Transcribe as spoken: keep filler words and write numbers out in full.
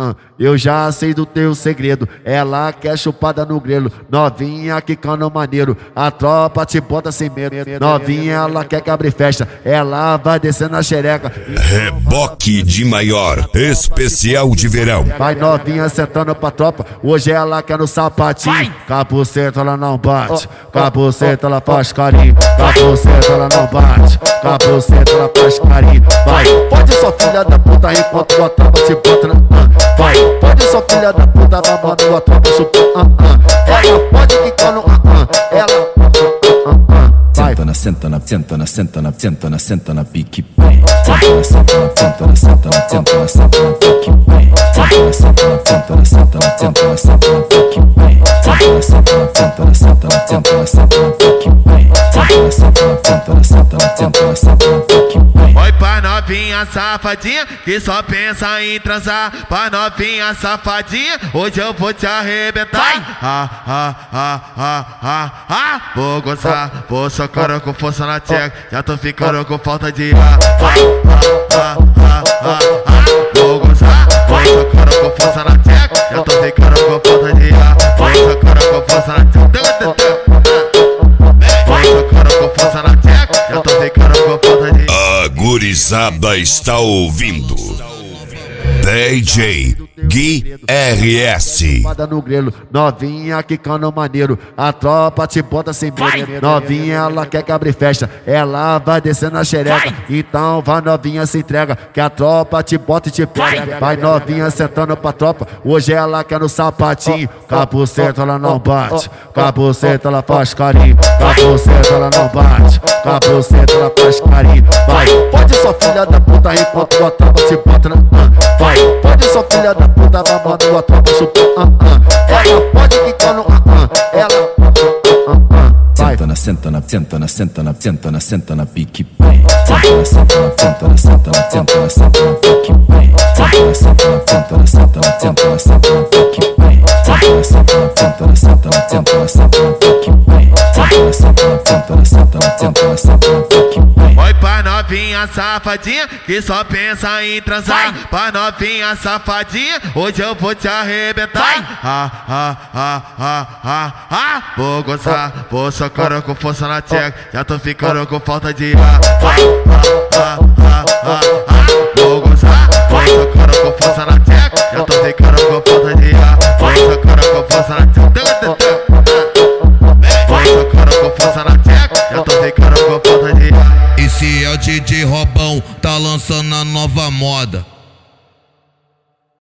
Uh, eu já sei do teu segredo, ela quer chupada no grelo. Novinha quicando maneiro, a tropa te bota sem medo. Novinha ela quer que abre festa, ela vai descendo a xereca. Reboque de maior, especial de verão. Vai novinha sentando pra tropa, hoje ela quer no sapatinho. Capuceta ela não bate, capuceta ela faz carinho. Capuceta ela não bate, capuceta ela faz carinho. Vai, pode sua filha da puta enquanto a tropa te bota na... Vai, pode sua filha da puta, vai mandando a tropa chupar. uh, uh. Ela pode quicar no uh, uh. Ela uh, uh, uh. Senta na, senta na, senta na, senta na, senta na, senta na pique bem. Senta na, senta na, senta na, senta na, senta na, senta na pique bem. Senta na, senta na, senta na, senta na, senta na pique bem. Senta na, senta na, senta na, senta na, senta na pique bem. Senta na, senta na, senta na, senta na, senta na pique bem. Oi pra novinha safadinha que só pensa em transar. Pra novinha safadinha, hoje eu vou te arrebentar. Ah, ah, ah, ah, ah, ah. Vou gozar, vou socar com força na tcheca. Já tô ficando com falta de ar. Ah, ah, ah, ah, ah. Vou gozar, vou socar com força na tcheca. Já tô ficando com falta de ar. Vou socar com força na tcheca. Vou socar com força na tcheca. Já tô ficando com falta de ar. A gurizada está ouvindo D J Gui R S. No grelo, novinha quicando maneiro, a tropa te bota sem medo. Novinha ela quer que abre festa, ela vai descendo a xereca. Então vai novinha, se entrega, que a tropa te bota e te pega. Vai novinha sentando pra tropa, hoje ela quer no sapatinho. Capuceta ela não bate, capuceta ela faz carinho. Capuceta ela não bate, capuceta ela faz carinho. Vai, pode sua filha da puta enquanto a tropa te bota na... Vai, pode sua filha da puta, vai mandando a tropa chupar. uh, uh. Ela pode quicar no uh, uh. Ela uh, uh, uh. Senta na, senta na, senta na, senta na, senta na, senta na pique bem. Senta na, senta na, senta na, senta na, senta na pique bem. Senta na, senta na, senta na, senta na, senta na pique bem. Senta na, senta na, senta na, senta na, senta na pique bem. Senta na, senta na, senta na, senta na, senta na pique bem. Oi pra novinha safadinha que só pensa em transar. Pra novinha safadinha, hoje eu vou te arrebentar. Ah, ah, ah, ah, ah, ah. Vou gozar, vou socar com força na tcheca. Já tô ficando com falta de ar. Ah, ah, ah, ah, ah. Vou gozar, vou socar com força na tcheca. Já tô ficando com falta de ar. Vou socar com força na tcheca. Vou socar com força na tcheca. Já tô ficando com falta de ar. Esse é o D J Robão, tá lançando a nova moda.